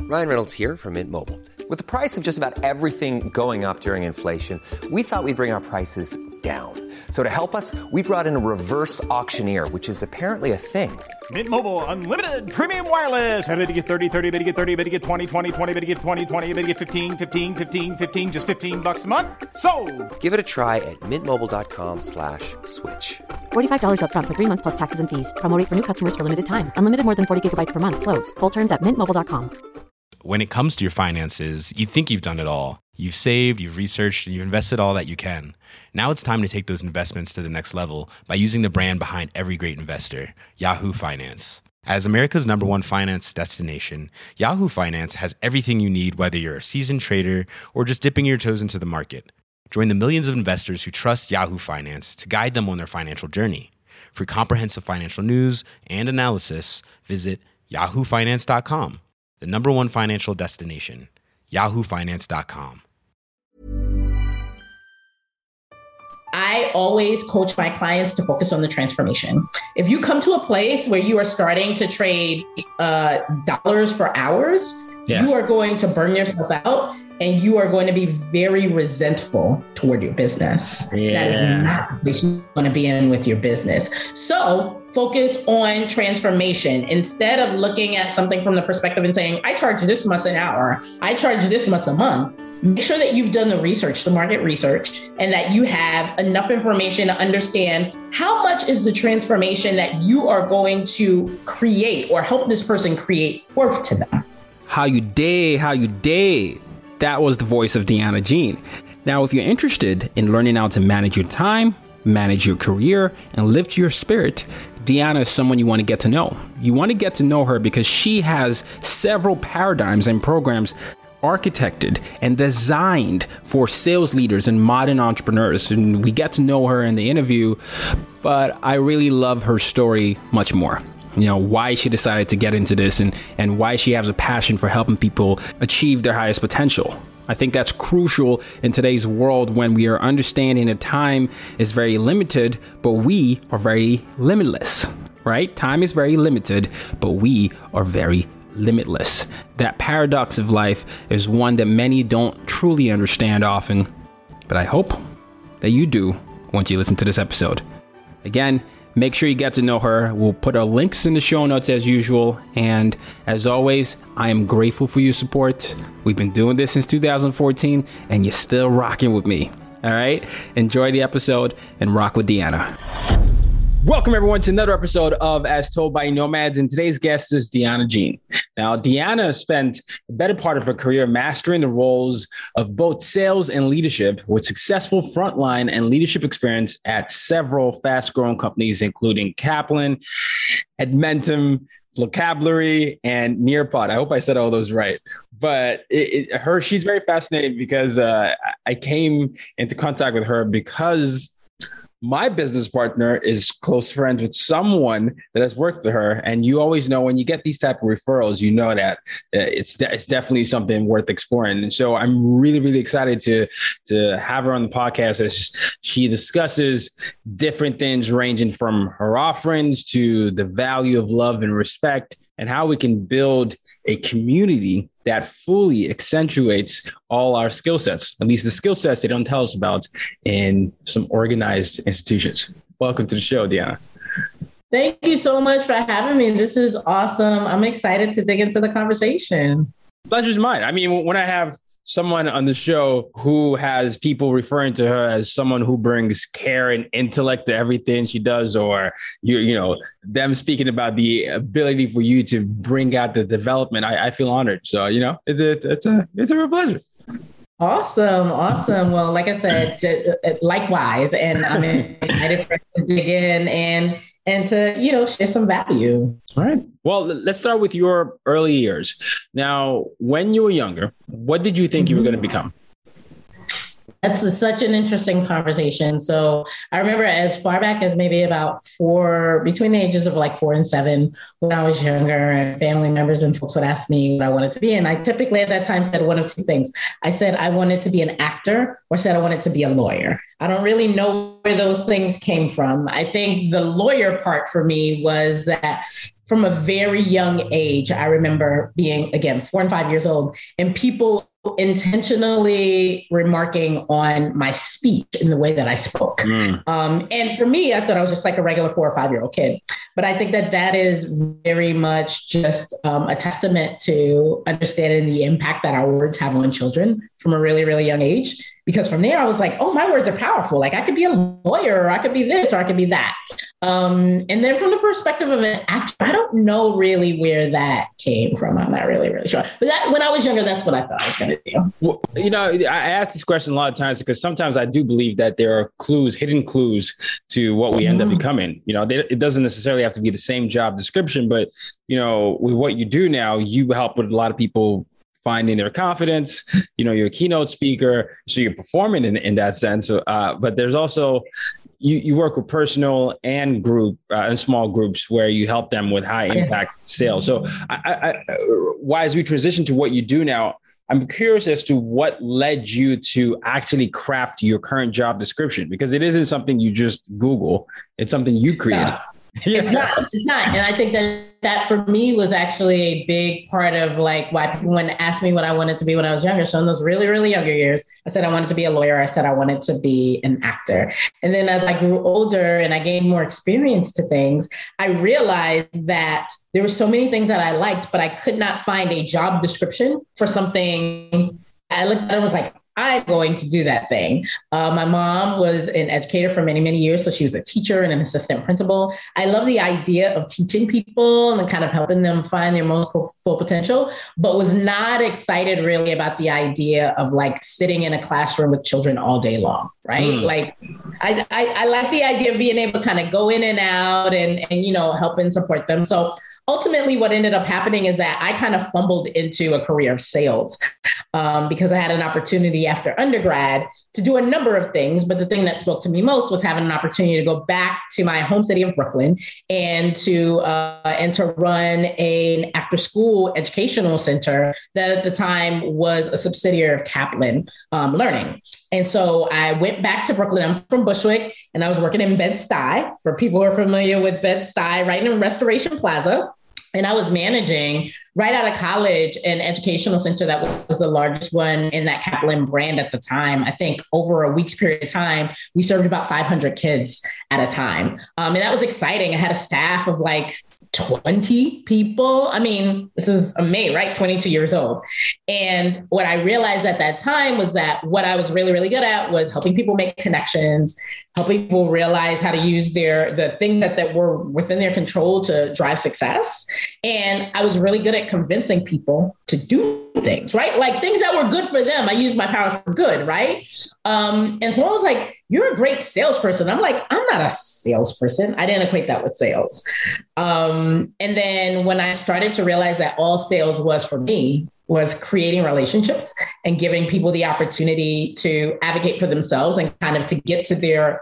Ryan Reynolds here from Mint Mobile. With the price of just about everything going up during inflation, we thought we'd bring our prices down. So to help us, we brought in a reverse auctioneer, which is apparently a thing. Mint Mobile Unlimited Premium Wireless. How to get 30, 30, bit to get 30, bit to get 20, 20, 20, bit to get 20, 20, bit to get 15, 15, 15, 15, just $15 a month? Sold! Give it a try at mintmobile.com/switch. $45 up front for 3 months plus taxes and fees. Promo rate for new customers for limited time. Unlimited more than 40 gigabytes per month. Slows full terms at mintmobile.com. When it comes to your finances, you think you've done it all. You've saved, you've researched, and you've invested all that you can. Now it's time to take those investments to the next level by using the brand behind every great investor, Yahoo Finance. As America's #1 finance destination, Yahoo Finance has everything you need, whether you're a seasoned trader or just dipping your toes into the market. Join the millions of investors who trust Yahoo Finance to guide them on their financial journey. For comprehensive financial news and analysis, visit yahoofinance.com. The #1 financial destination, yahoofinance.com. I always coach my clients to focus on the transformation. If you come to a place where you are starting to trade dollars for hours, you are going to burn yourself out and you are going to be very resentful toward your business. That is not the place you want to be in with your business. So focus on transformation. Instead of looking at something from the perspective and saying, I charge this much an hour, I charge this much a month. Make sure that you've done the research, the market research, and that you have enough information to understand how much is the transformation that you are going to create or help this person create worth to them. How you day. That was the voice of Deanna Jean. Now, if you're interested in learning how to manage your time, manage your career, and lift your spirit, Deanna is someone you want to get to know. You want to get to know her because she has several paradigms and programs architected and designed for sales leaders and modern entrepreneurs. And we get to know her in the interview, but I really love her story much more. You know, why she decided to get into this and why she has a passion for helping people achieve their highest potential. I think that's crucial in today's world when we are understanding that time is very limited, but we are very limitless, right? Time is very limited, but we are very limitless. That paradox of life is one that many don't truly understand often, but I hope that you do once you listen to this episode. Again, make sure you get to know her. We'll put our links in the show notes as usual. And as always, I am grateful for your support. We've been doing this since 2014 and you're still rocking with me. All right. Enjoy the episode and rock with Deanna. Welcome everyone to another episode of As Told by Nomads. And today's guest is Deanna Jean. Now, Deanna spent the better part of her career mastering the roles of both sales and leadership with successful frontline and leadership experience at several fast-growing companies, including Kaplan, Edmentum, Vocabulary, and Nearpod. I hope I said all those right. But she's very fascinating because I came into contact with her because my business partner is close friends with someone that has worked with her. And you always know when you get these type of referrals, you know that it's definitely something worth exploring. And so I'm really, really excited to have her on the podcast as she discusses different things ranging from her offerings to the value of love and respect and how we can build a community that fully accentuates all our skill sets, at least the skill sets they don't tell us about in some organized institutions. Welcome to the show, Deanna. Thank you so much for having me. This is awesome. I'm excited to dig into the conversation. Pleasure's mine. I mean, when I have someone on the show who has people referring to her as someone who brings care and intellect to everything she does, or you know, them speaking about the ability for you to bring out the development, I feel honored. So, you know, it's a real pleasure. Awesome. Well, like I said, likewise, and I'm excited for us to dig in and to, you know, share some value. All right. Well, let's start with your early years. Now, when you were younger, what did you think you were going to become? That's such an interesting conversation. So I remember as far back as maybe about between the ages of like 4 and 7, when I was younger, and family members and folks would ask me what I wanted to be. And I typically at that time said one of two things. I said I wanted to be an actor, or said I wanted to be a lawyer. I don't really know where those things came from. I think the lawyer part for me was that from a very young age, I remember being, again, 4 and 5 years old, and people intentionally remarking on my speech in the way that I spoke. And for me, I thought I was just like a regular 4 or 5 year old kid. But I think that that is very much just a testament to understanding the impact that our words have on children from a really, really young age. Because from there, I was like, oh, my words are powerful. Like I could be a lawyer, or I could be this, or I could be that. And then from the perspective of an actor, I don't know really where that came from. I'm not really, really sure. But that, when I was younger, that's what I thought I was going to do. Well, I ask this question a lot of times because sometimes I do believe that there are clues, hidden clues to what we end up becoming. It doesn't necessarily have to be the same job description, but, with what you do now, you help with a lot of people finding their confidence. You're a keynote speaker, so you're performing in that sense. But there's also, you work with personal and group and small groups where you help them with high impact sales. So as we transition to what you do now, I'm curious as to what led you to actually craft your current job description, because it isn't something you just Google. It's something you created. No. It's not. And I think that for me was actually a big part of like why people went to ask me what I wanted to be when I was younger. So in those really, really younger years, I said I wanted to be a lawyer. I said I wanted to be an actor. And then as I grew older and I gained more experience to things, I realized that there were so many things that I liked, but I could not find a job description for something. I looked at it and was like, I'm going to do that thing. My mom was an educator for many, many years. So she was a teacher and an assistant principal. I love the idea of teaching people and kind of helping them find their most full potential, but was not excited really about the idea of like sitting in a classroom with children all day long. Right. Like I like the idea of being able to kind of go in and out and help and support them. So ultimately what ended up happening is that I kind of fumbled into a career of sales because I had an opportunity after undergrad to do a number of things. But the thing that spoke to me most was having an opportunity to go back to my home city of Brooklyn and to run an after school educational center that at the time was a subsidiary of Kaplan Learning. And so I went back to Brooklyn. I'm from Bushwick, and I was working in Bed-Stuy. For people who are familiar with Bed-Stuy, right in Restoration Plaza. And I was managing right out of college an educational center that was the largest one in that Kaplan brand at the time. I think over a week's period of time, we served about 500 kids at a time. And that was exciting. I had a staff of like 20 people. I mean, this is May, right? 22 years old. And what I realized at that time was that what I was really, really good at was helping people make connections, helping people realize how to use the thing that were within their control to drive success. And I was really good at convincing people to do things, right? Like things that were good for them. I used my power for good, right? And so I was like, you're a great salesperson. I'm like, I'm not a salesperson. I didn't equate that with sales. And then when I started to realize that all sales was for me, was creating relationships and giving people the opportunity to advocate for themselves and kind of to get to their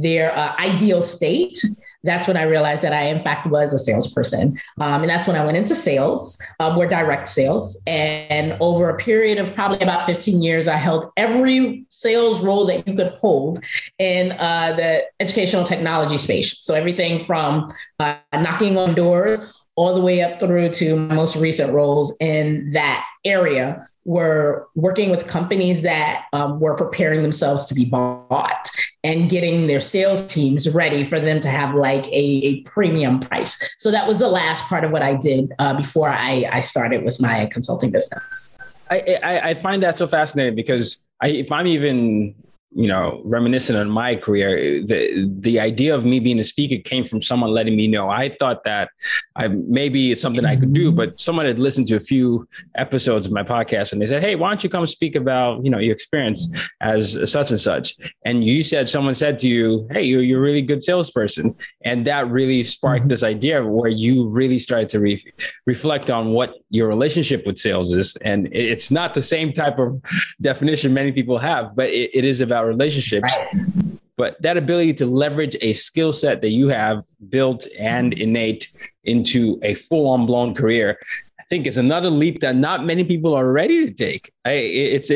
ideal state. That's when I realized that I, in fact, was a salesperson. And that's when I went into sales, or direct sales. And over a period of probably about 15 years, I held every sales role that you could hold in the educational technology space. So everything from knocking on doors all the way up through to my most recent roles in that area were working with companies that were preparing themselves to be bought and getting their sales teams ready for them to have like a premium price. So that was the last part of what I did before I started with my consulting business. I find that so fascinating because if I'm even reminiscent on my career, the idea of me being a speaker came from someone letting me know. I thought that maybe it's something I could do, but someone had listened to a few episodes of my podcast and they said, hey, why don't you come speak about, your experience as such and such? And someone said to you, hey, you're a really good salesperson. And that really sparked this idea where you really started to reflect on what your relationship with sales is. And it's not the same type of definition many people have, but it is about relationships. Right. But that ability to leverage a skill set that you have built and innate into a full-on blown career, think is another leap that not many people are ready to take. There's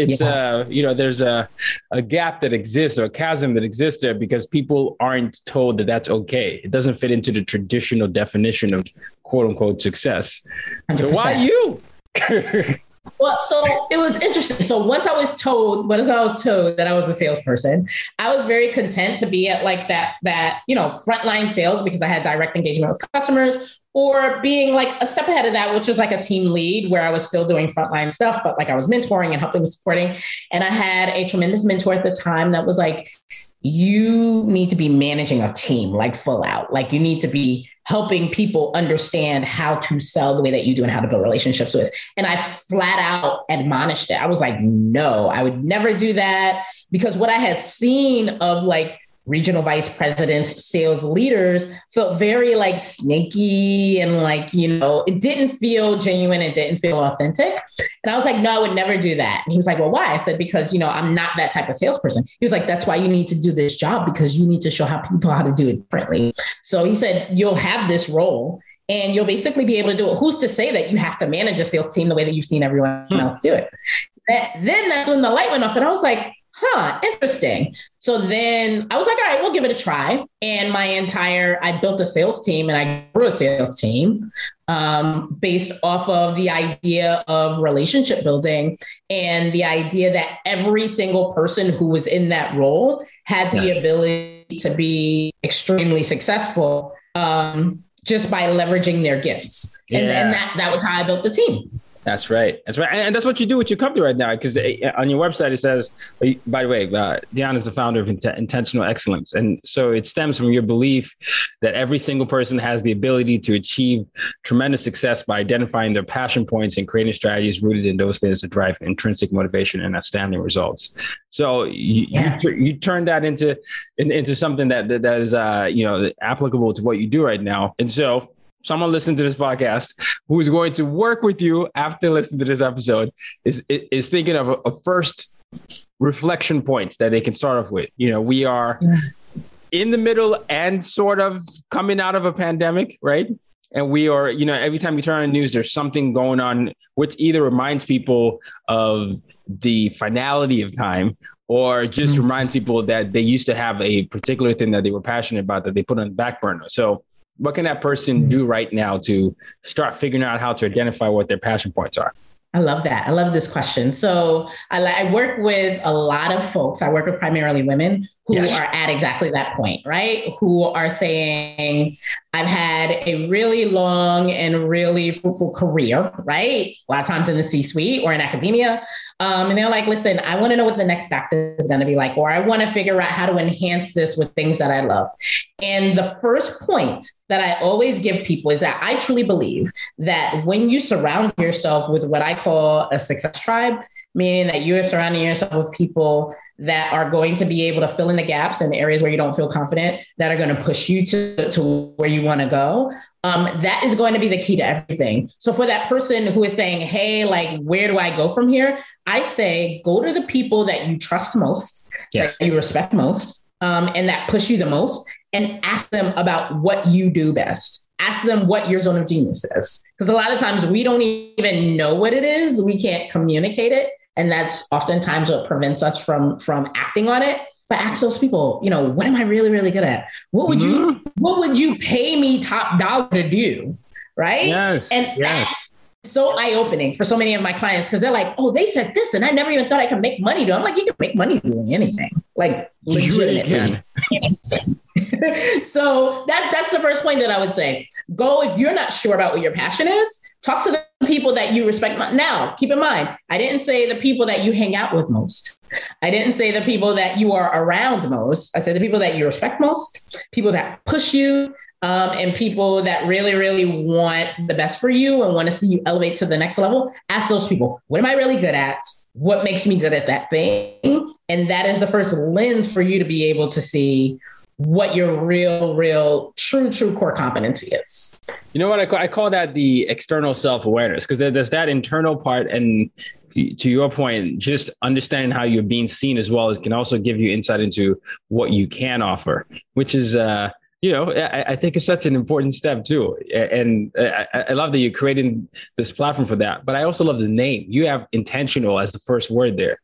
a gap that exists, or a chasm that exists there, because people aren't told that that's okay. It doesn't fit into the traditional definition of quote unquote success. 100%. So why you? Well, so it was interesting. So once I was told that I was a salesperson, I was very content to be at like that, frontline sales, because I had direct engagement with customers, or being like a step ahead of that, which was like a team lead, where I was still doing frontline stuff, but like I was mentoring and helping, supporting. And I had a tremendous mentor at the time that was like, you need to be managing a team, like full out. Like you need to be helping people understand how to sell the way that you do and how to build relationships with. And I flat out admonished it. I was like, no, I would never do that, because what I had seen of like regional vice presidents, sales leaders, felt very like snaky and like, it didn't feel genuine. It didn't feel authentic. And I was like, no, I would never do that. And he was like, well, why? I said, because, I'm not that type of salesperson. He was like, that's why you need to do this job, because you need to show people how to do it differently. So he said, you'll have this role and you'll basically be able to do it. Who's to say that you have to manage a sales team the way that you've seen everyone else do it? Then that's when the light went off, and I was like, interesting. So then I was like, all right, we'll give it a try. And I built a sales team, and I grew a sales team based off of the idea of relationship building and the idea that every single person who was in that role had the ability to be extremely successful just by leveraging their gifts. And that was how I built the team. That's right. And that's what you do with your company right now. Because on your website, it says, by the way, Deanna is the founder of Intentional Excellence. And so it stems from your belief that every single person has the ability to achieve tremendous success by identifying their passion points and creating strategies rooted in those things that drive intrinsic motivation and outstanding results. So you turn that into something that is applicable to what you do right now. And so someone listening to this podcast who is going to work with you after listening to this episode is thinking of a first reflection point that they can start off with. We are in the middle and sort of coming out of a pandemic, right? And we are, every time you turn on the news, there's something going on, which either reminds people of the finality of time, or just reminds people that they used to have a particular thing that they were passionate about that they put on the back burner. So what can that person do right now to start figuring out how to identify what their passion points are? I love that. I love this question. So I work with a lot of folks. I work with primarily women who are at exactly that point, right? Who are saying, I've had a really long and really fruitful career, right? A lot of times in the C-suite or in academia. And they're like, listen, I want to know what the next doctor is going to be like, or I want to figure out how to enhance this with things that I love. And the first point that I always give people is that I truly believe that when you surround yourself with what I call a success tribe, meaning that you are surrounding yourself with people that are going to be able to fill in the gaps in the areas where you don't feel confident, that are going to push you to where you want to go. That is going to be the key to everything. So for that person who is saying, hey, like, where do I go from here? I say, go to the people that you trust most, that you respect most, and that push you the most, and ask them about what you do best. Ask them what your zone of genius is. Because a lot of times we don't even know what it is. We can't communicate it. And that's oftentimes what prevents us from acting on it. But ask those people, what am I really, really good at? What would you pay me top dollar to do? Right. Yes. That's so eye-opening for so many of my clients, because they're like, oh, they said this, and I never even thought I could make money doing. I'm like, you can make money doing anything, like legitimately. So that's the first point that I would say. Go, if you're not sure about what your passion is, talk to the people that you respect. Now, keep in mind, I didn't say the people that you hang out with most. I didn't say the people that you are around most. I said the people that you respect most, people that push you, and people that really, really want the best for you and want to see you elevate to the next level. Ask those people, what am I really good at? What makes me good at that thing? And that is the first lens for you to be able to see what your real, true core competency is. You know what? I call that the external self-awareness, because there's that internal part. And to your point, just understanding how you're being seen as well as can also give you insight into what you can offer, which is I think it's such an important step too. And I love that you're creating this platform for that. But I also love the name. You have intentional as the first word there.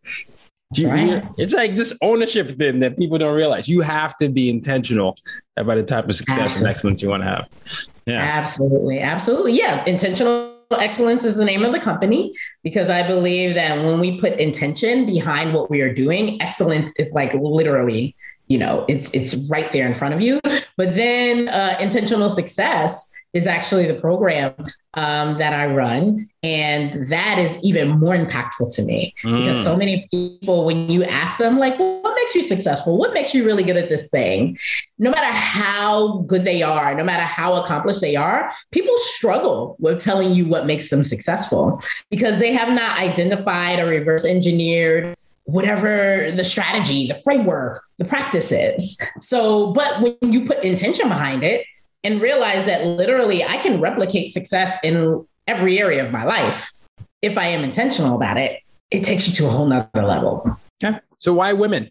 It's like this ownership thing that people don't realize. You have to be intentional about the type of success and excellence you want to have. Yeah, absolutely. Absolutely. Yeah. Intentional excellence is the name of the company, because I believe that when we put intention behind what we are doing, excellence is like literally, it's right there in front of you. But then intentional success is actually the program that I run. And that is even more impactful to me because so many people, when you ask them, like, well, what makes you successful? What makes you really good at this thing? No matter how good they are, no matter how accomplished they are, people struggle with telling you what makes them successful because they have not identified or reverse engineered whatever the strategy, the framework, the practice is. So, but when you put intention behind it and realize that literally I can replicate success in every area of my life, if I am intentional about it, it takes you to a whole nother level. Okay. So why women?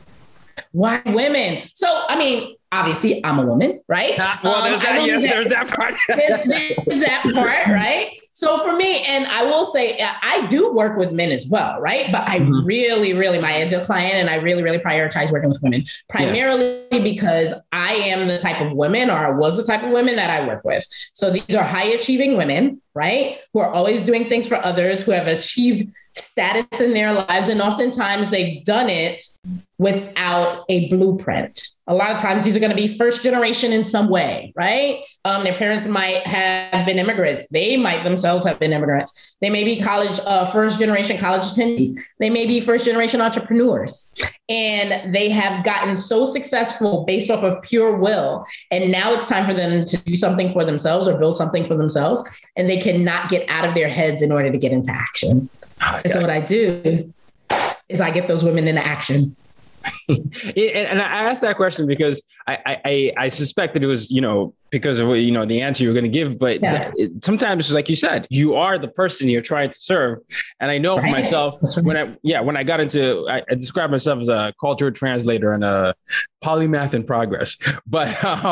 Why women? So, I mean, obviously I'm a woman, right? Well, there's that part. There's that part, right? So for me, and I will say, I do work with men as well, right? But I really, my ideal client, and I really, prioritize working with women, primarily because I am the type of women, or was the type of women that I work with. So these are high achieving women, right? Who are always doing things for others, who have achieved status in their lives. And oftentimes they've done it without a blueprint. A lot of times these are going to be first generation in some way, right? Their parents might have been immigrants. They might themselves have been immigrants. They may be first generation college attendees. They may be first generation entrepreneurs. And they have gotten so successful based off of pure will. And now it's time for them to do something for themselves or build something for themselves. And they cannot get out of their heads in order to get into action. And so what I do is I get those women into action. And I asked that question because I suspect that it was, because of the answer you're going to give. But sometimes, like you said, you are the person you're trying to serve. And I know for myself, when I got into, I described myself as a cultural translator and a polymath in progress. But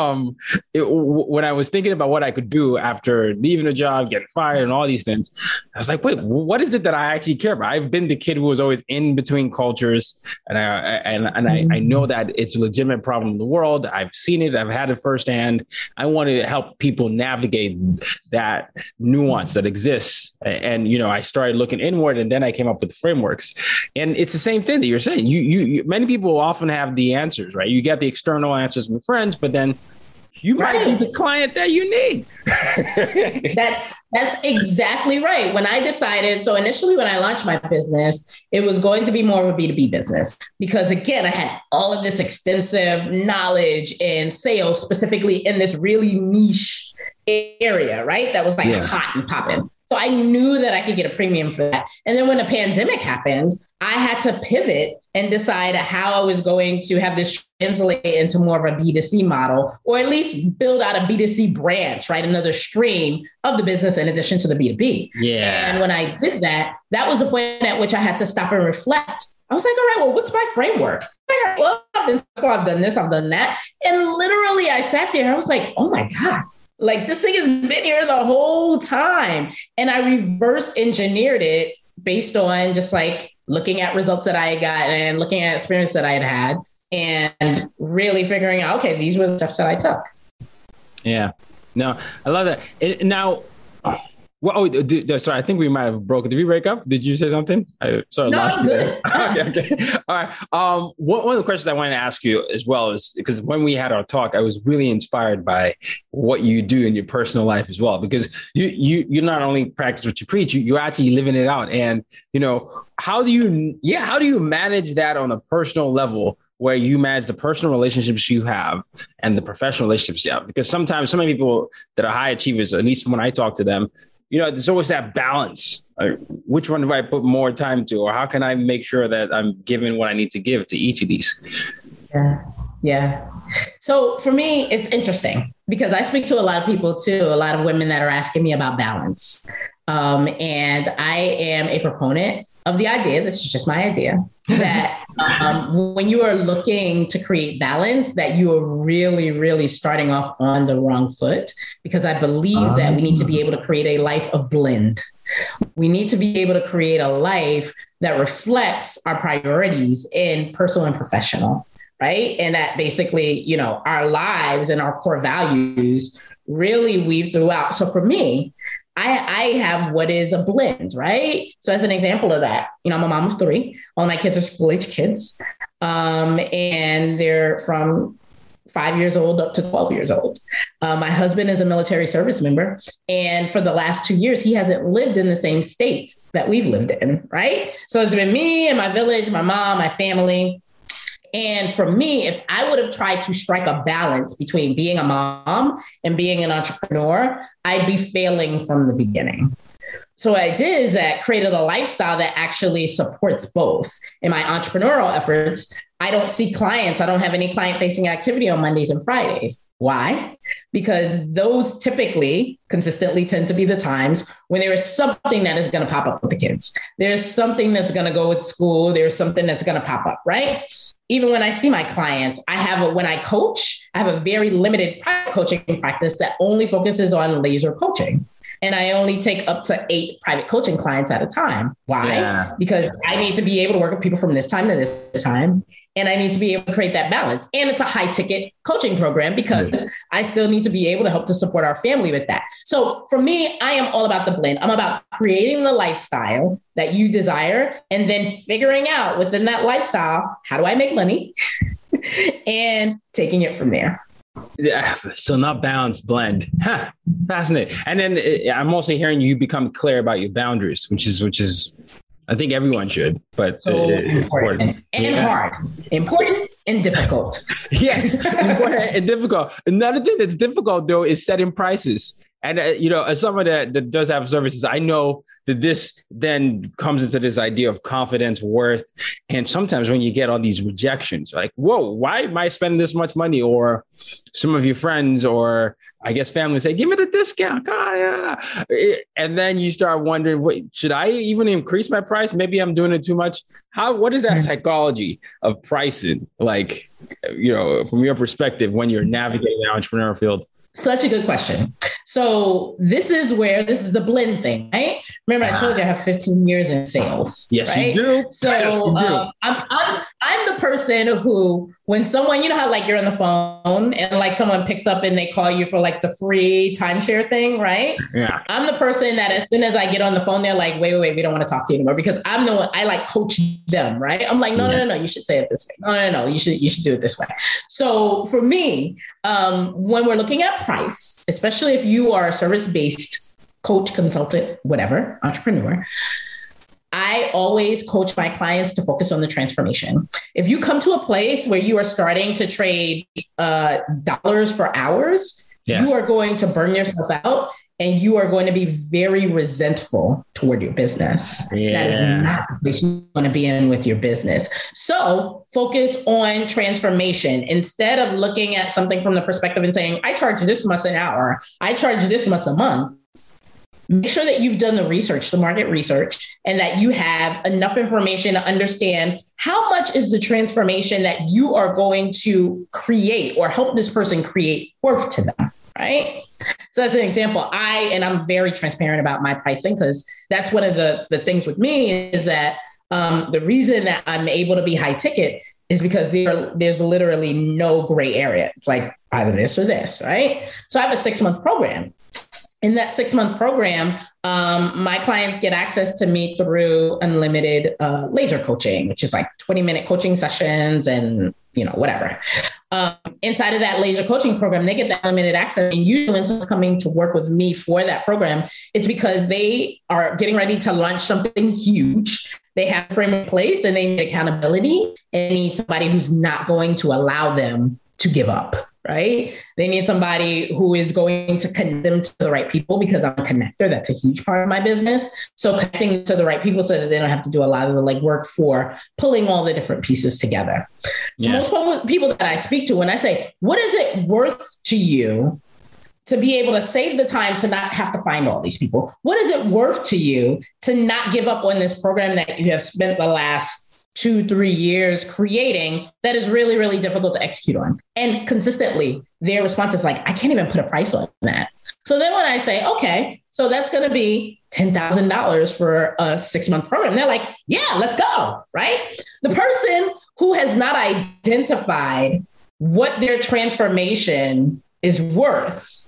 when I was thinking about what I could do after leaving a job, getting fired and all these things, I was like, wait, what is it that I actually care about? I've been the kid who was always in between cultures. And I know that it's a legitimate problem in the world. I've seen it. I've had it firsthand. I wanted to help people navigate that nuance that exists. And, I started looking inward, and then I came up with the frameworks. And it's the same thing that you're saying. You many people often have the answers, right? You get the external answers from friends, but then you might be the client that you need. That's exactly right. When I decided, so initially when I launched my business, it was going to be more of a B2B business because again, I had all of this extensive knowledge in sales, specifically in this really niche area, right? That was like hot and popping. So I knew that I could get a premium for that. And then when the pandemic happened, I had to pivot and decide how I was going to have this translate into more of a B2C model, or at least build out a B2C branch, right? Another stream of the business in addition to the B2B. Yeah. And when I did that, that was the point at which I had to stop and reflect. I was like, all right, well, what's my framework? Well, I've done this, I've done that. And literally I sat there, I was like, oh my God. Like this thing has been here the whole time. And I reverse engineered it based on just like looking at results that I had got and looking at experience that I had had and really figuring out, okay, these were the steps that I took. Yeah, no, I love that. Now, sorry, I think we might have broken. Did we break up? Did you say something? No, I'm good. Okay. All right. One of the questions I wanted to ask you as well is because when we had our talk, I was really inspired by what you do in your personal life as well, because you not only practice what you preach, you're actually living it out. And, how do you manage that on a personal level where you manage the personal relationships you have and the professional relationships you have? Because sometimes so many people that are high achievers, at least when I talk to them, there's always that balance. Which one do I put more time to, or how can I make sure that I'm giving what I need to give to each of these? Yeah. So for me, it's interesting because I speak to a lot of people too, a lot of women that are asking me about balance. And I am a proponent of the idea, this is just my idea, that when you are looking to create balance, that you are really, really starting off on the wrong foot, because I believe that we need to be able to create a life of blend. We need to be able to create a life that reflects our priorities in personal and professional, right? And that basically, you know, our lives and our core values really weave throughout. So for me, I have what is a blend, right? So as an example of that, you know, I'm a mom of 3. All my kids are school-age kids, and they're from 5 years old up to 12 years old. My husband is a military service member. And for the last 2 years, he hasn't lived in the same states that we've lived in, right? So it's been me and my village, my mom, my family. And for me, if I would have tried to strike a balance between being a mom and being an entrepreneur, I'd be failing from the beginning. So what I did is that created a lifestyle that actually supports both. In my entrepreneurial efforts, I don't see clients. I don't have any client-facing activity on Mondays and Fridays. Why? Because those typically consistently tend to be the times when there is something that is going to pop up with the kids. There's something that's going to go with school. There's something that's going to pop up, right? Even when I see my clients, when I coach, I have a very limited private coaching practice that only focuses on laser coaching. And I only take up to 8 private coaching clients at a time. Why? Yeah. Because I need to be able to work with people from this time to this time. And I need to be able to create that balance. And it's a high ticket coaching program because I still need to be able to help to support our family with that. So for me, I am all about the blend. I'm about creating the lifestyle that you desire and then figuring out within that lifestyle, how do I make money and taking it from there. Yeah, so not balance, blend. Huh, fascinating. And then I'm also hearing you become clear about your boundaries, which is, I think everyone should, but so important and hard, important and difficult. Yes, important and difficult. Another thing that's difficult though is setting prices. And, as someone that does have services, I know that this then comes into this idea of confidence, worth. And sometimes when you get all these rejections, like, whoa, why am I spending this much money? Or some of your friends or I guess family say, give it a discount. And then you start wondering, wait, should I even increase my price? Maybe I'm doing it too much. What is that psychology of pricing? Like, from your perspective, when you're navigating the entrepreneurial field? Such a good question. So this is the blend thing, right? Remember, I told you I have 15 years in sales. Yes, right? You do. So yes, you do. I'm the person who, when someone, how like you're on the phone and like someone picks up and they call you for like the free timeshare thing, right? Yeah. I'm the person that as soon as I get on the phone, they're like, wait, we don't want to talk to you anymore, because I'm the one, I like coach them, right? I'm like, no, you should say it this way. No, you should do it this way. So for me, when we're looking at price, especially if you are a service-based coach, consultant, whatever, entrepreneur, I always coach my clients to focus on the transformation. If you come to a place where you are starting to trade dollars for hours, yes, you are going to burn yourself out and you are going to be very resentful toward your business. Yeah. That is not the place you want to be in with your business. So focus on transformation. Instead of looking at something from the perspective and saying, I charge this much an hour, I charge this much a month. Make sure that you've done the research, the market research, and that you have enough information to understand how much is the transformation that you are going to create or help this person create worth to them, right? So as an example, I'm very transparent about my pricing, because that's one of the things with me is that the reason that I'm able to be high ticket is because there's literally no gray area. It's like either this or this, right? So I have a 6-month program. In that 6-month program, my clients get access to me through unlimited laser coaching, which is like 20-minute coaching sessions and, whatever. Inside of that laser coaching program, they get that unlimited access. And usually when someone's coming to work with me for that program, it's because they are getting ready to launch something huge. They have a frame in place and they need accountability and need somebody who's not going to allow them to give up. Right? They need somebody who is going to connect them to the right people, because I'm a connector. That's a huge part of my business. So connecting to the right people so that they don't have to do a lot of the legwork for pulling all the different pieces together. Yeah. Most people that I speak to, when I say, what is it worth to you to be able to save the time to not have to find all these people? What is it worth to you to not give up on this program that you have spent the last 2-3 years creating that is really, really difficult to execute on? And consistently, their response is like, I can't even put a price on that. So then when I say, okay, so that's going to be $10,000 for a 6-month program, they're like, yeah, let's go, right? The person who has not identified what their transformation is worth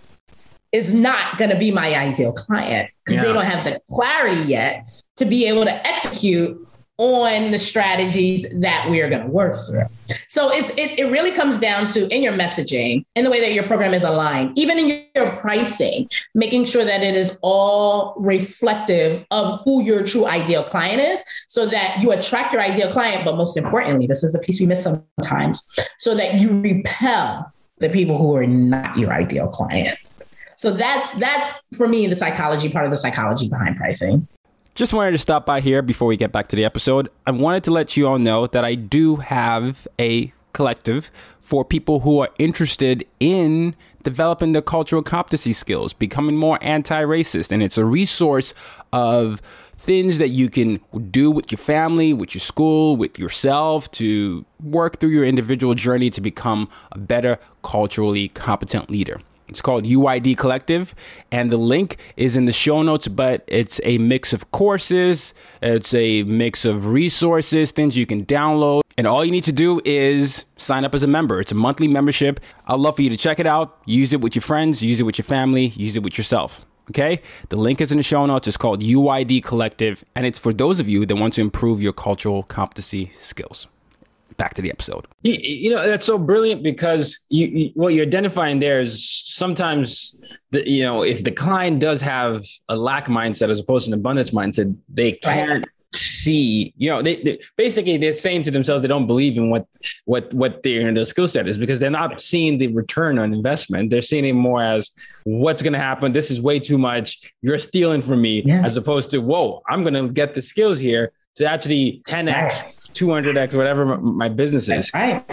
is not going to be my ideal client because they don't have the clarity yet to be able to execute on the strategies that we are going to work through. So it really comes down to, in your messaging and the way that your program is aligned, even in your pricing, making sure that it is all reflective of who your true ideal client is so that you attract your ideal client. But most importantly, this is the piece we miss sometimes, so that you repel the people who are not your ideal client. So that's for me, the psychology part of the psychology behind pricing. Just wanted to stop by here before we get back to the episode. I wanted to let you all know that I do have a collective for people who are interested in developing their cultural competency skills, becoming more anti-racist. And it's a resource of things that you can do with your family, with your school, with yourself to work through your individual journey to become a better culturally competent leader. It's called UID Collective, and the link is in the show notes, but it's a mix of courses, it's a mix of resources, things you can download, and all you need to do is sign up as a member. It's a monthly membership. I'd love for you to check it out, use it with your friends, use it with your family, use it with yourself. Okay? The link is in the show notes. It's called UID Collective, and it's for those of you that want to improve your cultural competency skills. Back to the episode. You know, that's so brilliant because what you're identifying there is sometimes, if the client does have a lack mindset as opposed to an abundance mindset, they can't see, they basically they're saying to themselves, they don't believe in what their skill set is because they're not seeing the return on investment. They're seeing it more as what's going to happen. This is way too much. You're stealing from me, as opposed to, whoa, I'm going to get the skills here to actually 10x, 200x, whatever my business is.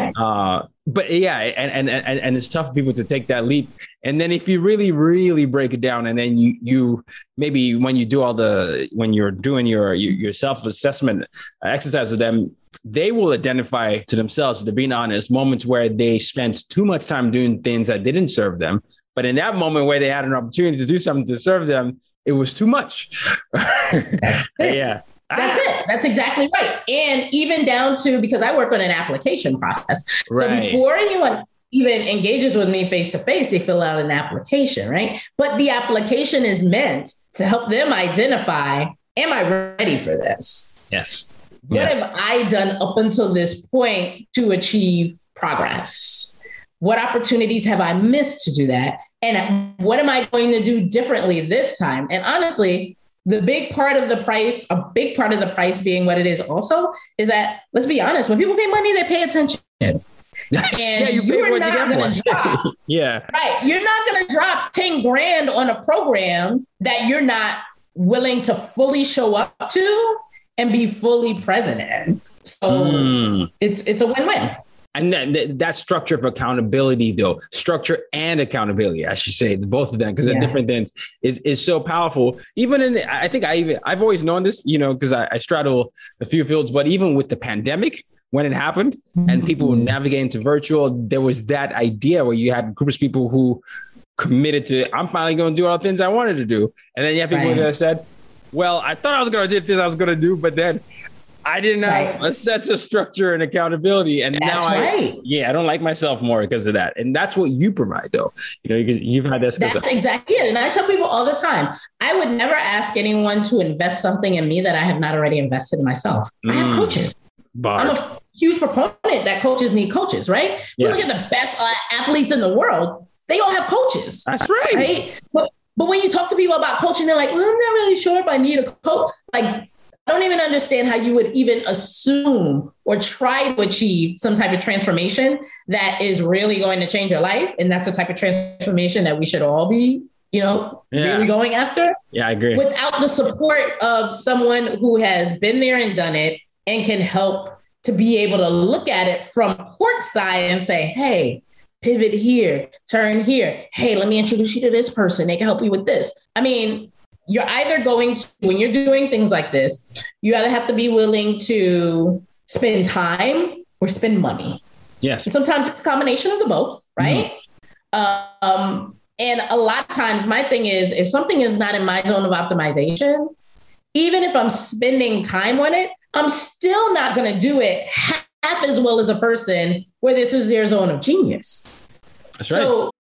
But yeah, and it's tough for people to take that leap. And then if you really, really break it down, and then you maybe when you do when you're doing your self-assessment exercise with them, they will identify to themselves, if they're being honest, moments where they spent too much time doing things that didn't serve them. But in that moment where they had an opportunity to do something to serve them, it was too much. That's it. Yeah. That's it. That's exactly right. And even down to, because I work on an application process. So before anyone even engages with me face to face, they fill out an application, right? But the application is meant to help them identify, am I ready for this? Yes. What have I done up until this point to achieve progress? What opportunities have I missed to do that? And what am I going to do differently this time? And honestly, a big part of the price being what it is also is that, let's be honest, when people pay money, they pay attention. And you're not going to drop. Right. You're not going to drop 10 grand on a program that you're not willing to fully show up to and be fully present in. So it's a win-win. And that structure of accountability, though, structure and accountability, I should say, both of them, because they're different things, is so powerful. Even I've always known this, because I straddle a few fields, but even with the pandemic, when it happened and people were navigating to virtual, there was that idea where you had groups of people who committed to, I'm finally going to do all the things I wanted to do. And then you have people that said, well, I thought I was going to do things I was going to do, but then I didn't have a sense of structure and accountability. And now I don't like myself more because of that. And that's what you provide, though. Because you've had that skill set. That's exactly it. And I tell people all the time, I would never ask anyone to invest something in me that I have not already invested in myself. I have coaches. I'm a huge proponent that coaches need coaches, right? We look at the best athletes in the world. They all have coaches. That's right. But when you talk to people about coaching, they're like, well, I'm not really sure if I need a coach. I don't even understand how you would even assume or try to achieve some type of transformation that is really going to change your life. And that's the type of transformation that we should all be, really going after. Yeah, I agree. Without the support of someone who has been there and done it and can help to be able to look at it from court side and say, hey, pivot here, turn here. Hey, let me introduce you to this person. They can help you with this. I mean, you're either going to, when you're doing things like this, you either have to be willing to spend time or spend money. Yes. And sometimes it's a combination of the both, right? And a lot of times my thing is, if something is not in my zone of optimization, even if I'm spending time on it, I'm still not going to do it half as well as a person where this is their zone of genius. That's right. So,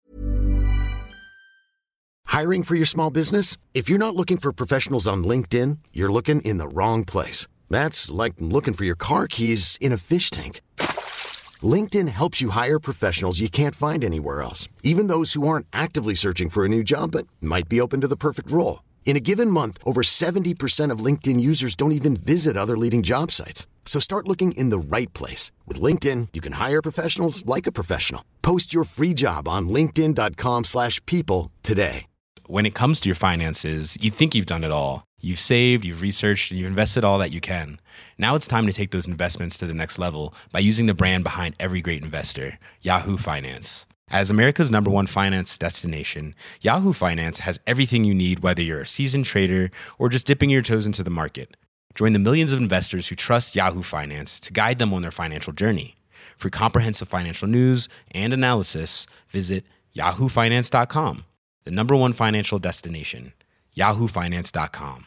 hiring for your small business? If you're not looking for professionals on LinkedIn, you're looking in the wrong place. That's like looking for your car keys in a fish tank. LinkedIn helps you hire professionals you can't find anywhere else, even those who aren't actively searching for a new job but might be open to the perfect role. In a given month, over 70% of LinkedIn users don't even visit other leading job sites. So start looking in the right place. With LinkedIn, you can hire professionals like a professional. Post your free job on linkedin.com/people today. When it comes to your finances, you think you've done it all. You've saved, you've researched, and you've invested all that you can. Now it's time to take those investments to the next level by using the brand behind every great investor, Yahoo Finance. As America's #1 finance destination, Yahoo Finance has everything you need, whether you're a seasoned trader or just dipping your toes into the market. Join the millions of investors who trust Yahoo Finance to guide them on their financial journey. For comprehensive financial news and analysis, visit yahoofinance.com, the #1 financial destination, yahoofinance.com.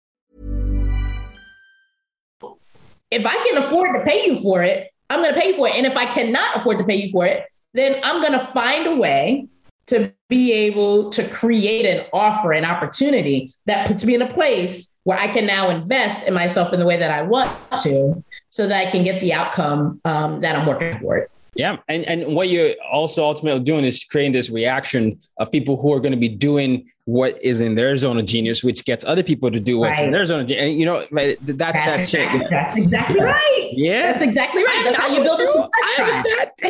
If I can afford to pay you for it, I'm going to pay you for it. And if I cannot afford to pay you for it, then I'm going to find a way to be able to create an offer, an opportunity that puts me in a place where I can now invest in myself in the way that I want to, so that I can get the outcome that I'm working toward. Yeah. And what you're also ultimately doing is creating this reaction of people who are going to be doing what is in their zone of genius, which gets other people to do what's in their zone of genius. And, you know, that's that shit. That's exactly right. Yeah. That's exactly right. That's how you build a success tribe.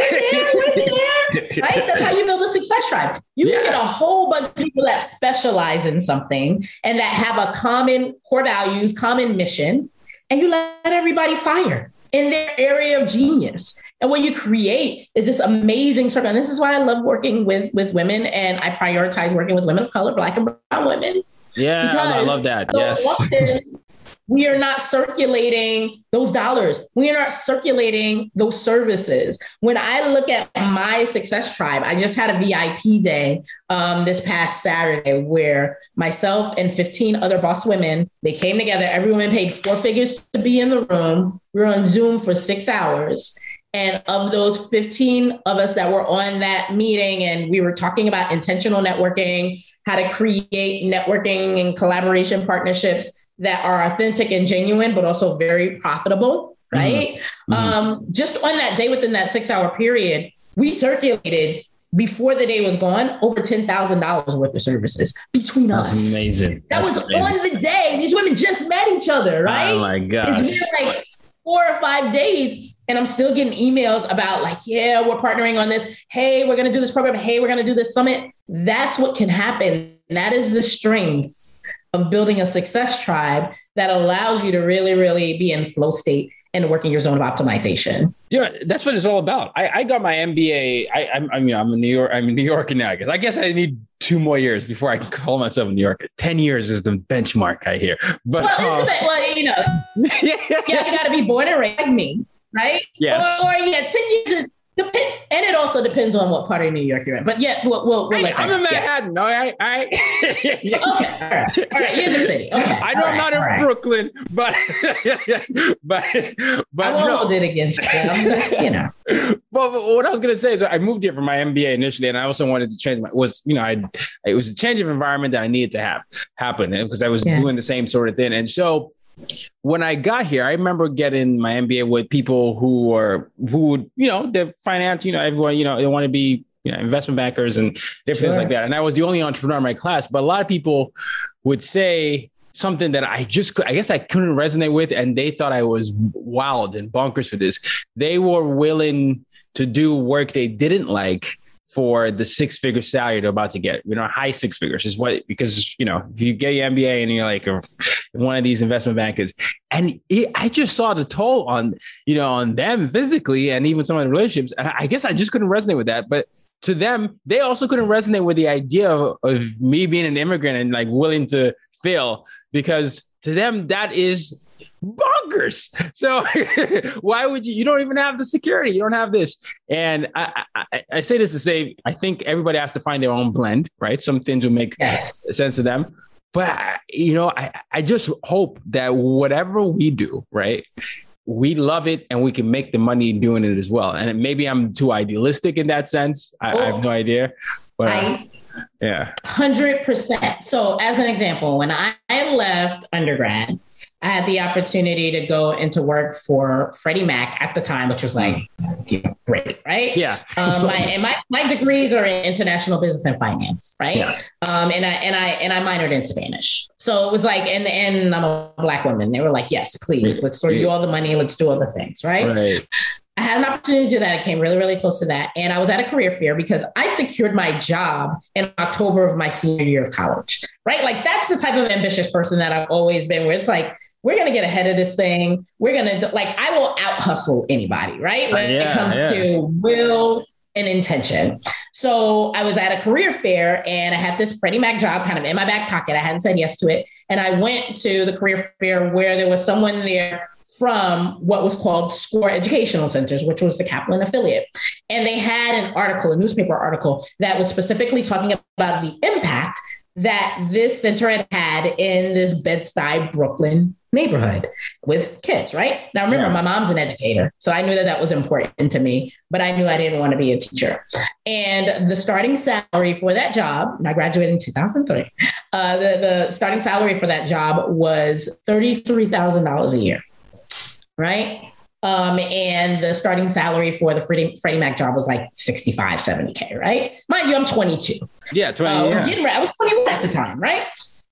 Right? That's how you build a success tribe. You can get a whole bunch of people that specialize in something and that have a common core values, common mission, and you let everybody fire in their area of genius. And what you create is this amazing circle. And this is why I love working with women, and I prioritize working with women of color, Black and brown women. Yeah, I love that. So yes. often we are not circulating those dollars. We are not circulating those services. When I look at my success tribe, I just had a VIP day this past Saturday where myself and 15 other boss women, they came together. Every woman paid 4 figures to be in the room. We were on Zoom for 6 hours. And of those 15 of us that were on that meeting, and we were talking about intentional networking, how to create networking and collaboration partnerships that are authentic and genuine, but also very profitable, right? Just on that day, within that 6-hour period, we circulated, before the day was gone, over $10,000 worth of services between us. That's amazing. That was amazing. On the day. These women just met each other, right? Oh my God. It's been like 4 or 5 days. And I'm still getting emails about like, yeah, we're partnering on this. Hey, we're going to do this program. Hey, we're going to do this summit. That's what can happen. That is the strength of building a success tribe that allows you to really, really be in flow state and work in your zone of optimization. Yeah, that's what it's all about. I got my MBA. I'm in New York. I'm in New York now. I guess I need 2 more years before I can call myself a New Yorker. 10 years is the benchmark, I hear. But you got to be born and raised like me. Right? Yes. Or 10 years. And it also depends on what part of New York you're in. But yeah, we'll let that. I'm in Manhattan. No, Okay. All right. You're in the city. Okay. I know I'm not in Brooklyn, but I won't hold it against you. I'm just, But what I was going to say is I moved here for my MBA initially, and I also wanted to change it was a change of environment that I needed to happen because I was doing the same sort of thing. And so when I got here, I remember getting my MBA with people who would, they're finance, everyone, they want to be, investment bankers and different things like that. And I was the only entrepreneur in my class, but a lot of people would say something that I guess I couldn't resonate with. And they thought I was wild and bonkers for this. They were willing to do work they didn't like for the 6-figure salary they're about to get, high 6 figures is because if you get your MBA and you're like one of these investment bankers, and I just saw the toll on them physically and even some of the relationships. And I guess I just couldn't resonate with that. But to them, they also couldn't resonate with the idea of me being an immigrant and like willing to fail, because to them that is bonkers. So why would you don't even have the security, you don't have this. And I say this to say, I think everybody has to find their own blend, right? Some things will make sense to them. But, I just hope that whatever we do, right, we love it and we can make the money doing it as well. And maybe I'm too idealistic in that sense. I have no idea. But yeah. 100%. So as an example, when I left undergrad, I had the opportunity to go into work for Freddie Mac at the time, which was like, great, right? Yeah. My degrees are in international business and finance, right? Yeah. And I minored in Spanish. So it was like, and I'm a Black woman. They were like, yes, please, let's throw you all the money, let's do other things, right? I had an opportunity to do that. I came really, really close to that. And I was at a career fair because I secured my job in October of my senior year of college, right? Like that's the type of ambitious person that I've always been, where it's like, we're going to get ahead of this thing. We're going to I will out hustle anybody, right? When it comes to will and intention. So I was at a career fair and I had this Freddie Mac job kind of in my back pocket. I hadn't said yes to it. And I went to the career fair where there was someone there from what was called SCORE Educational Centers, which was the Kaplan affiliate. And they had an article, a newspaper article that was specifically talking about the impact that this center had in this Bed-Stuy, Brooklyn neighborhood with kids, right? Now, remember, my mom's an educator, so I knew that was important to me, but I knew I didn't want to be a teacher. And the starting salary for that job, and I graduated in 2003, the starting salary for that job was $33,000 a year. Right. And the starting salary for the Freddie Mac job was like 65, 70K. Right. Mind you, I'm 22. Yeah. 20. I was 21 at the time. Right.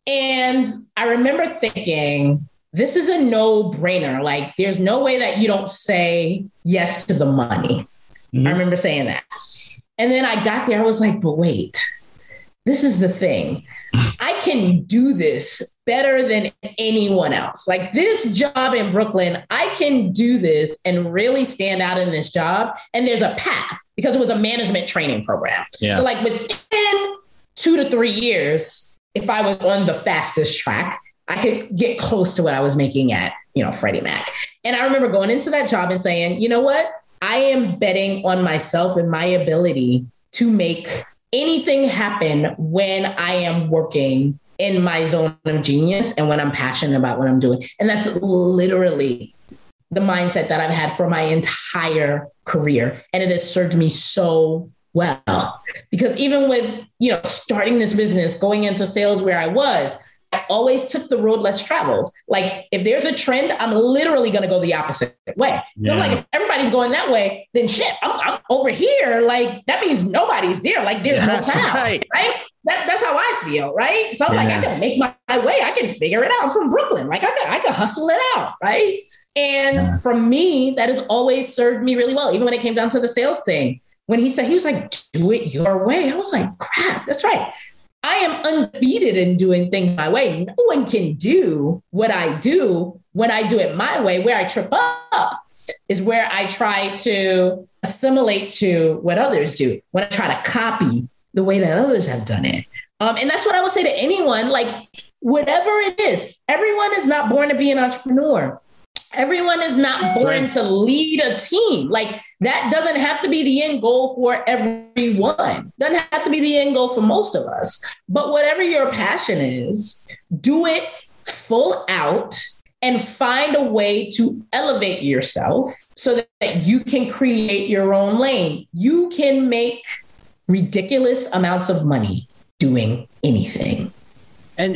And I remember thinking, this is a no brainer. Like, there's no way that you don't say yes to the money. Mm-hmm. I remember saying that. And then I got there. I was like, but wait, this is the thing. I can do this better than anyone else. Like this job in Brooklyn, I can do this and really stand out in this job. And there's a path because it was a management training program. Yeah. So like within 2 to 3 years, if I was on the fastest track, I could get close to what I was making at, Freddie Mac. And I remember going into that job and saying, you know what? I am betting on myself and my ability to make anything happen when I am working in my zone of genius and when I'm passionate about what I'm doing. And that's literally the mindset that I've had for my entire career. And it has served me so well, because even with, starting this business, going into sales where I was, I always took the road less traveled. Like if there's a trend, I'm literally going to go the opposite way. So I'm like, if everybody's going that way, then shit, I'm over here. Like that means nobody's there. Like there's no crowd, right? That's how I feel. Right. So I'm like, I can make my way. I can figure it out. I'm from Brooklyn. Like I can hustle it out. Right. And for me, that has always served me really well. Even when it came down to the sales thing, when he was like, do it your way. I was like, crap, that's right. I am undefeated in doing things my way. No one can do what I do when I do it my way. Where I trip up is where I try to assimilate to what others do, when I try to copy the way that others have done it. And that's what I would say to anyone, like whatever it is, everyone is not born to be an entrepreneur. Everyone is not born to lead a team. Like that doesn't have to be the end goal for everyone. Doesn't have to be the end goal for most of us. But whatever your passion is, do it full out and find a way to elevate yourself so that you can create your own lane. You can make ridiculous amounts of money doing anything. And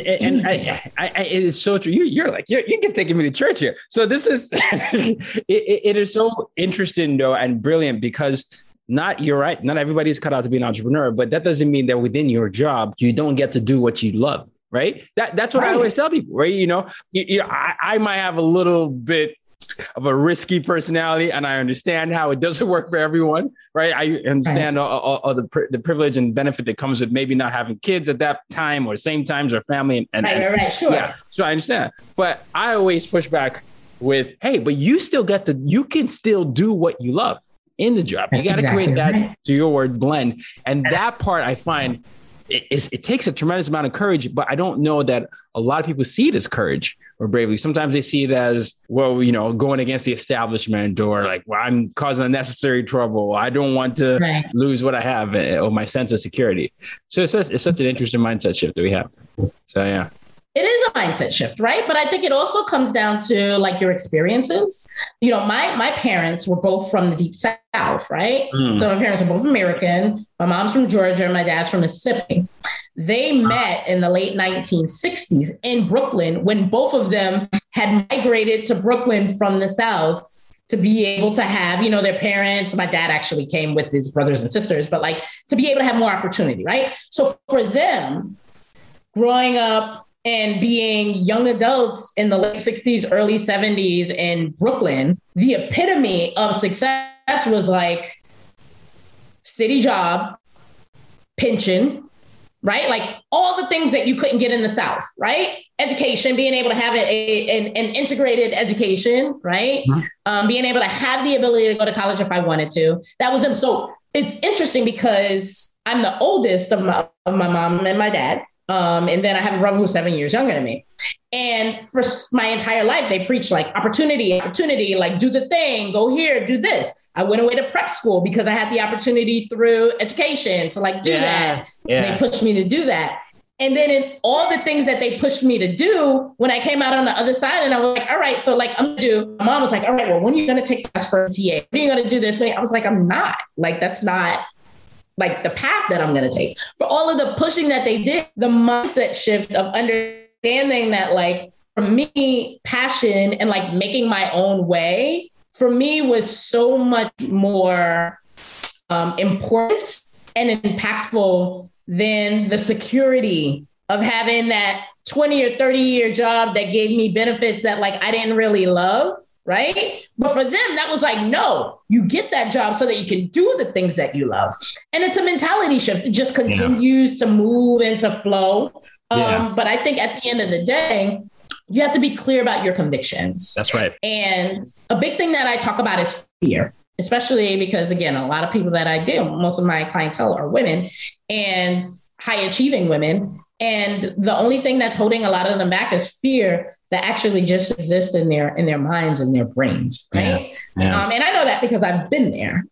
it is so true. You can take me to church here. So this is, it is so interesting though, and brilliant because you're right. Not everybody's cut out to be an entrepreneur, but that doesn't mean that within your job, you don't get to do what you love. Right. That's what I always tell people, right? I might have a little bit of a risky personality and I understand how it doesn't work for everyone. Right. I understand all the privilege and benefit that comes with maybe not having kids at that time or same times or family. Right. Sure. Yeah. So I understand. But I always push back with, hey, but you still you can still do what you love. in the job. You got to create that, to your word, blend. And that part I find it takes a tremendous amount of courage, but I don't know that a lot of people see it as courage or bravery. Sometimes they see it as, well, you know, going against the establishment, or like, well, I'm causing unnecessary trouble. I don't want to lose what I have, or my sense of security. So it's such an interesting mindset shift that we have. So, yeah. It is a mindset shift, right? But I think it also comes down to like your experiences. You know, my parents were both from the Deep South, right? So my parents are both American. My mom's from Georgia, my dad's from Mississippi. They met in the late 1960s in Brooklyn when both of them had migrated to Brooklyn from the South to be able to have, you know, their parents. My dad actually came with his brothers and sisters, but like to be able to have more opportunity, right? So for them, growing up and being young adults in the late 60s, early 70s in Brooklyn, the epitome of success was like city job, pension, right? Like all the things that you couldn't get in the South, right? Education, being able to have an integrated education, right? Being able to have the ability to go to college if I wanted to. That was them. So it's interesting because I'm the oldest of my mom and my dad. And then I have a brother who's 7 years younger than me. And for my entire life, they preach like opportunity, like do the thing, go here, do this. I went away to prep school because I had the opportunity through education to like do that. And they pushed me to do that. And then in all the things that they pushed me to do, when I came out on the other side and I was like, all right, so like I'm gonna do, my mom was like, all right, well, when are you going to take class for TA? When are you going to do this? I was like, I'm not. Like, that's not like the path that I'm going to take. For all of the pushing that they did, the mindset shift of understanding that, like, for me, passion and like making my own way for me was so much more important and impactful than the security of having that 20 or 30 year job that gave me benefits that like I didn't really love. Right. But for them, that was like, no, you get that job so that you can do the things that you love. And it's a mentality shift. It just continues to move and to flow. But I think at the end of the day, you have to be clear about your convictions. That's right. And a big thing that I talk about is fear, especially because, again, a lot of people that I deal, most of my clientele are women and high achieving women. And the only thing that's holding a lot of them back is fear that actually just exists in their minds and their brains, right? And I know that because I've been there.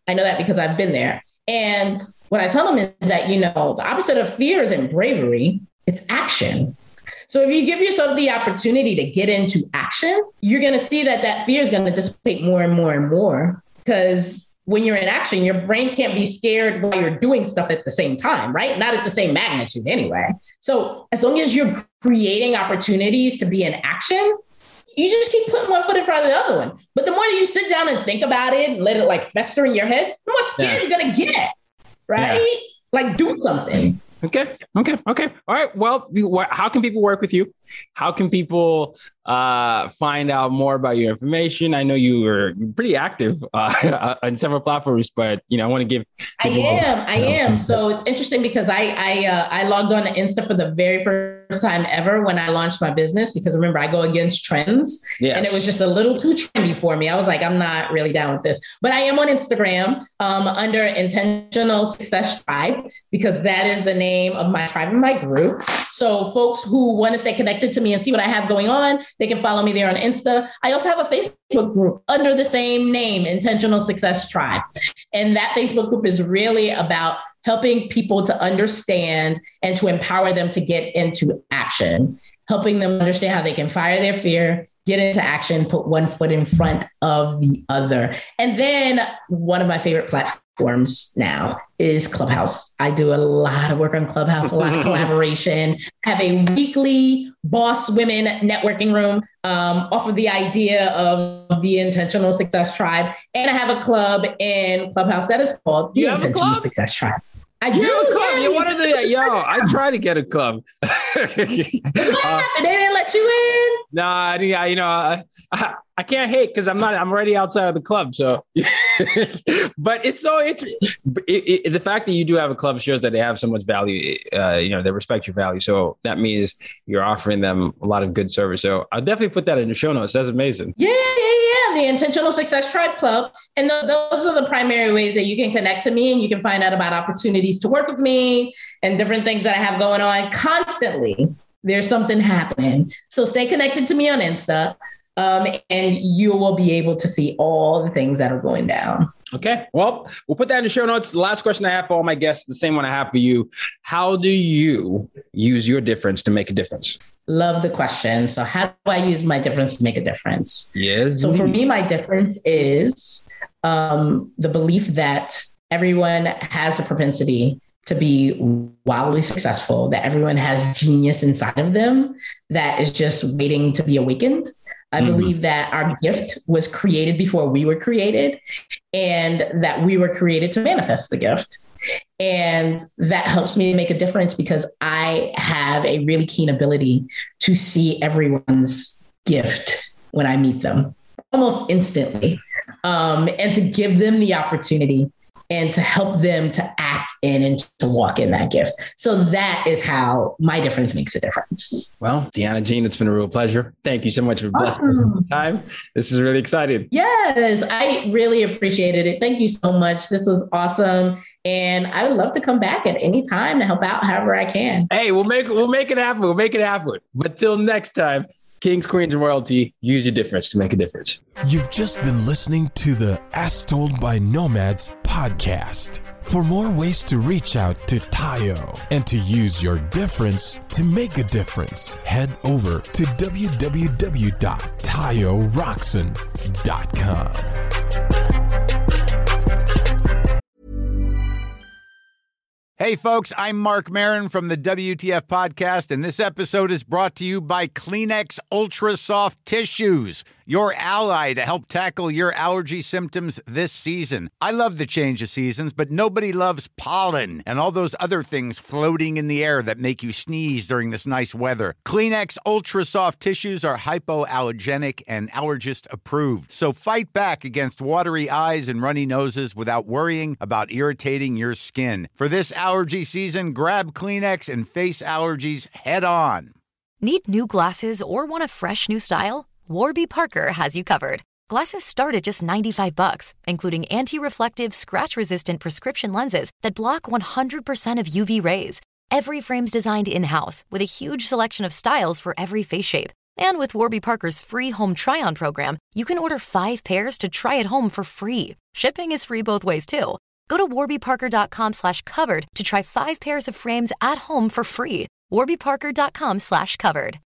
And what I tell them is that, you know, the opposite of fear isn't bravery, it's action. So if you give yourself the opportunity to get into action, you're going to see that fear is going to dissipate more and more and more, because when you're in action, your brain can't be scared while you're doing stuff at the same time, right? Not at the same magnitude anyway. So as long as you're creating opportunities to be in action, you just keep putting one foot in front of the other one. But the more that you sit down and think about it and let it like fester in your head, the more scared you're going to get, right? Like do something. Okay. All right. Well, how can people work with you? How can people find out more about your information? I know you're pretty active on several platforms, but I want to give. I am. So it's interesting because I logged on to Insta for the very first time ever when I launched my business, because remember, I go against trends, and it was just a little too trendy for me. I was like, I'm not really down with this, but I am on Instagram under Intentional Success Tribe, because that is the name of my tribe and my group. So folks who want to stay connected to me and see what I have going on, they can follow me there on Insta. I also have a Facebook group under the same name, Intentional Success Tribe. And that Facebook group is really about helping people to understand and to empower them to get into action, helping them understand how they can fire their fear, get into action, put one foot in front of the other. And then one of my favorite platforms now is Clubhouse. I do a lot of work on Clubhouse, a lot of collaboration. I have a weekly Boss Women networking room off of the idea of the Intentional Success Tribe. And I have a club in Clubhouse that is called the Intentional Success Tribe. I do. You want to I try to get a club. What happened? They didn't let you in? Nah, I can't hate because I'm already outside of the club. So, but it's so the fact that you do have a club shows that they have so much value. They respect your value. So that means you're offering them a lot of good service. So I'll definitely put that in the show notes. That's amazing. Yeah. The Intentional Success Tribe Club. And those are the primary ways that you can connect to me, and you can find out about opportunities to work with me and different things that I have going on constantly. There's something happening. So stay connected to me on Insta, and you will be able to see all the things that are going down. Okay. Well, we'll put that in the show notes. The last question I have for all my guests, the same one I have for you. How do you use your difference to make a difference? Love the question. So how do I use my difference to make a difference? Yes. So for me, my difference is the belief that everyone has a propensity to be wildly successful, that everyone has genius inside of them that is just waiting to be awakened. I believe that our gift was created before we were created, and that we were created to manifest the gift. And that helps me make a difference because I have a really keen ability to see everyone's gift when I meet them almost instantly, and to give them the opportunity and to help them to act in and to walk in that gift. So that is how my difference makes a difference. Well, Deanna Jean, it's been a real pleasure. Thank you so much for blessing us with the time. This is really exciting. Yes, I really appreciated it. Thank you so much. This was awesome. And I would love to come back at any time to help out however I can. Hey, we'll make it happen. We'll make it happen. But till next time, Kings, Queens, and Royalty, use your difference to make a difference. You've just been listening to the As Told by Nomads podcast. For more ways to reach out to Tayo and to use your difference to make a difference, head over to www.tayoroxen.com. Hey folks, I'm Mark Maron from the WTF Podcast, and this episode is brought to you by Kleenex Ultra Soft Tissues, your ally to help tackle your allergy symptoms this season. I love the change of seasons, but nobody loves pollen and all those other things floating in the air that make you sneeze during this nice weather. Kleenex Ultra Soft Tissues are hypoallergenic and allergist approved, so fight back against watery eyes and runny noses without worrying about irritating your skin. For this allergy season, grab Kleenex and face allergies head on. Need new glasses or want a fresh new style? Warby Parker has you covered. Glasses start at just $95, including anti-reflective, scratch-resistant prescription lenses that block 100% of UV rays. Every frame's designed in-house with a huge selection of styles for every face shape. And with Warby Parker's free home try-on program, you can order 5 pairs to try at home for free. Shipping is free both ways, too. Go to warbyparker.com/covered to try 5 pairs of frames at home for free. warbyparker.com/covered.